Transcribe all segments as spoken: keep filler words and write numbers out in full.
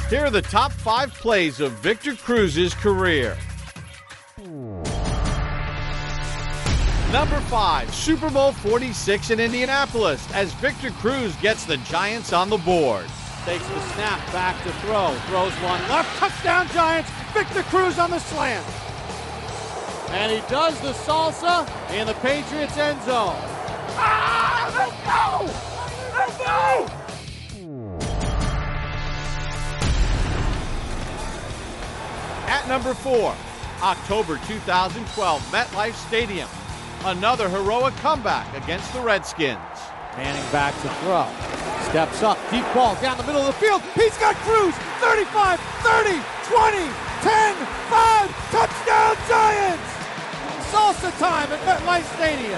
Here are the top five plays of Victor Cruz's career. Number five, Super Bowl forty-six in Indianapolis as Victor Cruz gets the Giants on the board. Takes the snap, back to throw. Throws one left. Touchdown Giants. Victor Cruz on the slant. And he does the salsa in the Patriots end zone. Ah, let's go! Let's go! At number four, October two thousand twelve, MetLife Stadium. Another heroic comeback against the Redskins. Manning back to throw. Steps up, deep ball down the middle of the field. He's got Cruz. thirty-five, thirty, twenty, ten, five. Touchdown Giants! Salsa time at MetLife Stadium.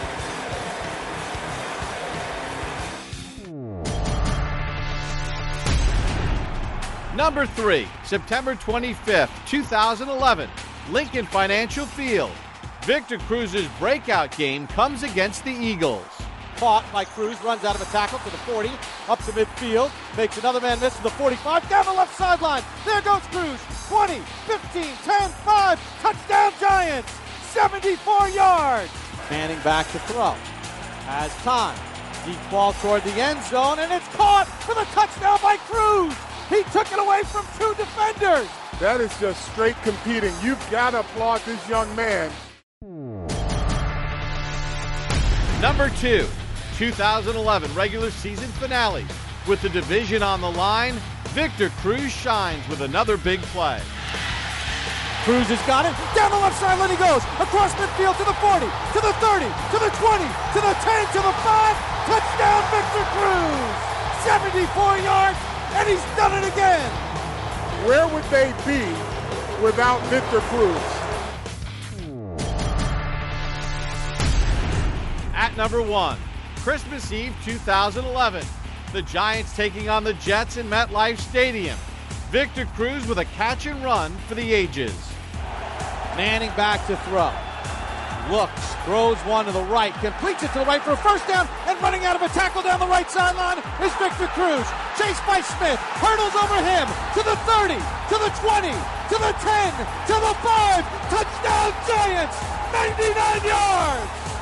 Number three, September twenty-fifth, two thousand eleven, Lincoln Financial Field. Victor Cruz's breakout game comes against the Eagles. Caught by Cruz, runs out of a tackle to the forty, up to midfield, makes another man miss to the forty-five, down the left sideline. There goes Cruz. twenty, fifteen, ten, five. Touchdown Giants! seventy-four yards. Manning back to throw. Has time. Deep ball toward the end zone, and it's caught for the touchdown by Cruz. He took it away from two defenders. That is just straight competing. You've got to applaud this young man. Number two, two thousand eleven regular season finale. With the division on the line, Victor Cruz shines with another big play. Cruz has got it. Down the left sideline he goes. Across midfield to the forty, to the thirty, to the twenty, to the ten, to the five. Touchdown Victor Cruz. seventy-four yards, and he's done it again. Where would they be without Victor Cruz? At number one, Christmas Eve two thousand eleven. The Giants taking on the Jets in MetLife Stadium. Victor Cruz with a catch and run for the ages. Manning back to throw. Looks, throws one to the right, completes it to the right for a first down, and running out of a tackle down the right sideline is Victor Cruz. Chased by Smith, hurdles over him, to the thirty, to the twenty, to the ten, to the five. Touchdown Giants, ninety-nine yards!